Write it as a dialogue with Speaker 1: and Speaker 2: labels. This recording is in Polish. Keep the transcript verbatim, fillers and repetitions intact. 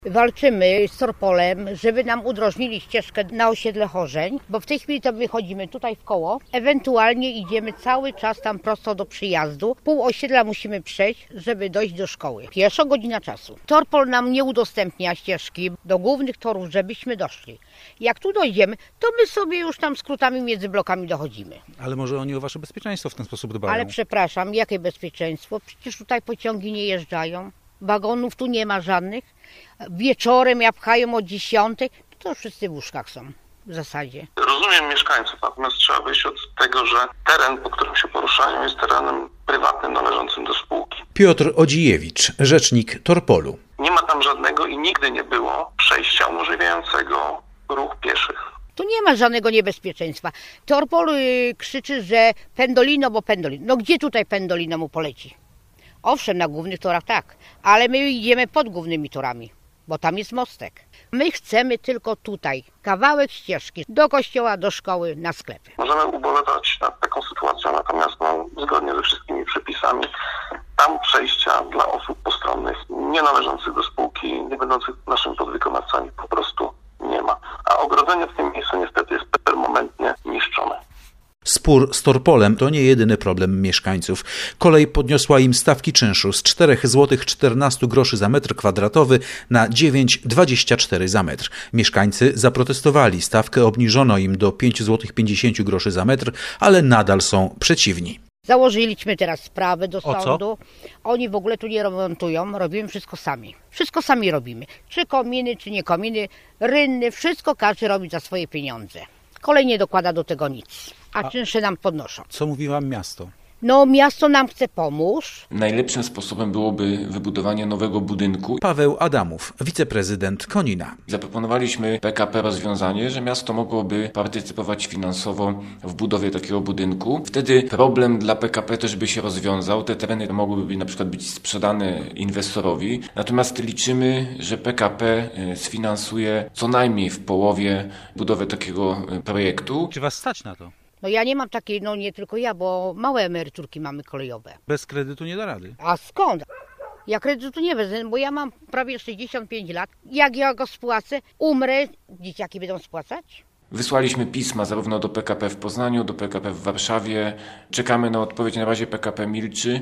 Speaker 1: Walczymy z Torpolem, żeby nam udrożnili ścieżkę na osiedle Chorzeń, bo w tej chwili to wychodzimy tutaj w koło, ewentualnie idziemy cały czas tam prosto do przyjazdu. Pół osiedla musimy przejść, żeby dojść do szkoły. Pierwsza godzina czasu. Torpol nam nie udostępnia ścieżki do głównych torów, żebyśmy doszli. Jak tu dojdziemy, to my sobie już tam skrótami między blokami dochodzimy.
Speaker 2: Ale może oni o wasze bezpieczeństwo w ten sposób dbają?
Speaker 1: Ale przepraszam, jakie bezpieczeństwo? Przecież tutaj pociągi nie jeżdżają. Wagonów tu nie ma żadnych. Wieczorem jak pchają o dziesiątej, to wszyscy w łóżkach są w zasadzie.
Speaker 3: Rozumiem mieszkańców, natomiast trzeba wyjść od tego, że teren, po którym się poruszają, jest terenem prywatnym należącym do spółki.
Speaker 2: Piotr Odzijewicz, rzecznik Torpolu.
Speaker 3: Nie ma tam żadnego i nigdy nie było przejścia umożliwiającego ruch pieszych.
Speaker 1: Tu nie ma żadnego niebezpieczeństwa. Torpol yy, krzyczy, że pendolino, bo pendolino. No gdzie tutaj pendolino mu poleci? Owszem, na głównych torach tak, ale my idziemy pod głównymi torami, bo tam jest mostek. My chcemy tylko tutaj kawałek ścieżki do kościoła, do szkoły, na sklepy.
Speaker 3: Możemy ubolewać nad taką sytuacją, natomiast no, zgodnie ze wszystkimi przepisami tam przejścia dla osób postronnych nie należących do spółki, nie będących naszymi podwykonawcami po prostu nie ma. A ogrodzenie w tym miejscu niestety jest permanentnie niszczone.
Speaker 2: Spór z Torpolem to nie jedyny problem mieszkańców. Kolej podniosła im stawki czynszu z cztery złote czternaście groszy za metr kwadratowy na dziewięć złotych dwadzieścia cztery za metr. Mieszkańcy zaprotestowali, stawkę obniżono im do pięć złotych pięćdziesiąt groszy za metr, ale nadal są przeciwni.
Speaker 1: Założyliśmy teraz sprawę do
Speaker 2: O
Speaker 1: sądu. Oni w ogóle tu nie remontują, robimy wszystko sami. Wszystko sami robimy. Czy kominy, czy nie kominy, rynny, wszystko każdy robi za swoje pieniądze. Kolej nie dokłada do tego nic, a, a czynsze nam podnoszą.
Speaker 2: Co mówi wam miasto?
Speaker 1: No miasto nam chce pomóc.
Speaker 4: Najlepszym sposobem byłoby wybudowanie nowego budynku.
Speaker 2: Paweł Adamów, wiceprezydent Konina.
Speaker 4: Zaproponowaliśmy P K P rozwiązanie, że miasto mogłoby partycypować finansowo w budowie takiego budynku. Wtedy problem dla P K P też by się rozwiązał. Te tereny mogłyby na przykład być sprzedane inwestorowi. Natomiast liczymy, że P K P sfinansuje co najmniej w połowie budowę takiego projektu.
Speaker 2: Czy was stać na to?
Speaker 1: No ja nie mam takiej, no nie tylko ja, bo małe emeryturki mamy kolejowe.
Speaker 2: Bez kredytu nie da rady.
Speaker 1: A skąd? Ja kredytu nie wezmę, bo ja mam prawie sześćdziesiąt pięć lat. Jak ja go spłacę, umrę, dzieciaki będą spłacać?
Speaker 4: Wysłaliśmy pisma zarówno do P K P w Poznaniu, do P K P w Warszawie. Czekamy na odpowiedź, na razie P K P milczy.